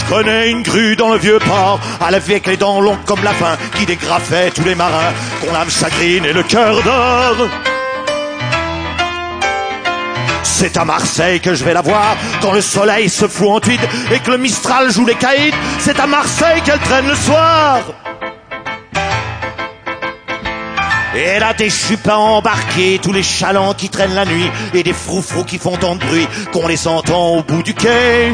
Je connais une grue dans le vieux port, avec les dents longues comme lapin, qui dégrafait tous les marins, qu'on l'âme chagrine et le cœur d'or. C'est à Marseille que je vais la voir, quand le soleil se fout en tweed et que le Mistral joue les caïds. C'est à Marseille qu'elle traîne le soir. Et elle a des chupins embarqués, tous les chalands qui traînent la nuit, et des froufrous qui font tant de bruit qu'on les entend au bout du quai.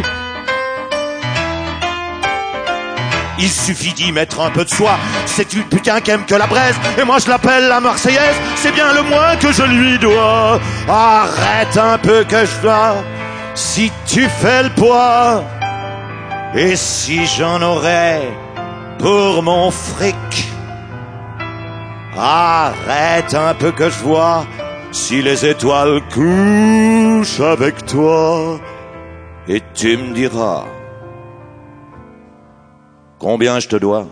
Il suffit d'y mettre un peu de soi, c'est une putain qui aime que la braise, et moi je l'appelle la Marseillaise, c'est bien le moins que je lui dois. Arrête un peu que je dois, si tu fais le poids, et si j'en aurais pour mon fric. Arrête un peu que je vois, si les étoiles couchent avec toi, et tu me diras combien je te dois.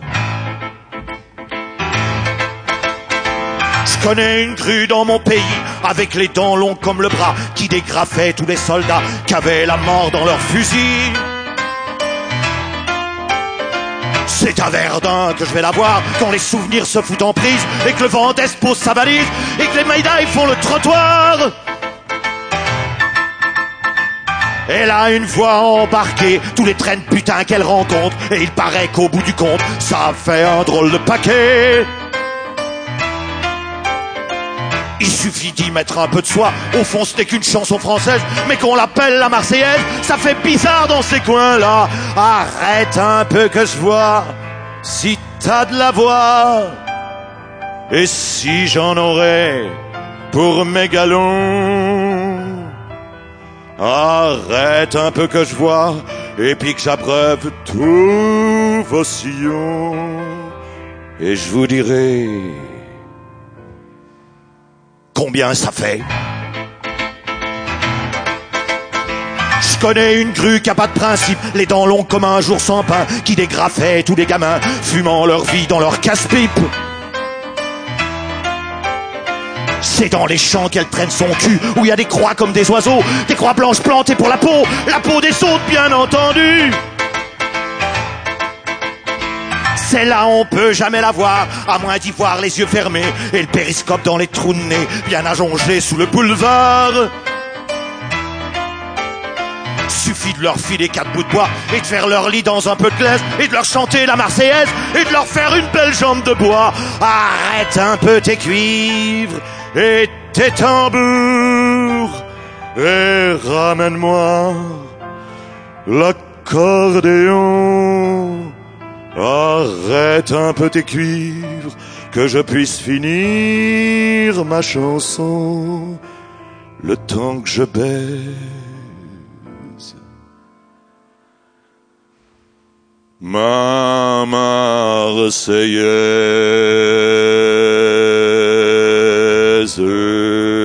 Je connais une grue dans mon pays, avec les dents longues comme le bras, qui dégrafait tous les soldats qui avaient la mort dans leurs fusils. C'est à Verdun que je vais la voir, quand les souvenirs se foutent en prise, et que le vent d'Est pose sa valise, et que les médailles font le trottoir. Elle a une voix embarquée, tous les trains de putain qu'elle rencontre, et il paraît qu'au bout du compte, ça fait un drôle de paquet. Il suffit d'y mettre un peu de soi, au fond ce n'est qu'une chanson française, mais qu'on l'appelle la Marseillaise, ça fait bizarre dans ces coins-là. Arrête un peu que je vois, si t'as de la voix, et si j'en aurais pour mes galons. Arrête un peu que je vois, et puis que j'abreuve tous vos sillons, et je vous dirai combien ça fait. Je connais une grue qui a pas de principe, les dents longues comme un jour sans pain, qui dégrafait tous les gamins, fumant leur vie dans leur casse-pipe. C'est dans les champs qu'elle traîne son cul, où il y a des croix comme des oiseaux, des croix blanches plantées pour la peau des sautes bien entendu. Celle-là on peut jamais la voir, à moins d'y voir les yeux fermés, et le périscope dans les trous de nez, bien allongé sous le boulevard. Suffit de leur filer 4 bouts de bois, et de faire leur lit dans un peu de glaise, et de leur chanter la Marseillaise, et de leur faire une belle jambe de bois. Arrête un peu tes cuivres et tes tambours, et ramène-moi l'accordéon. Arrête un peu tes cuivres, que je puisse finir ma chanson, le temps que je baise ma Marseillaise.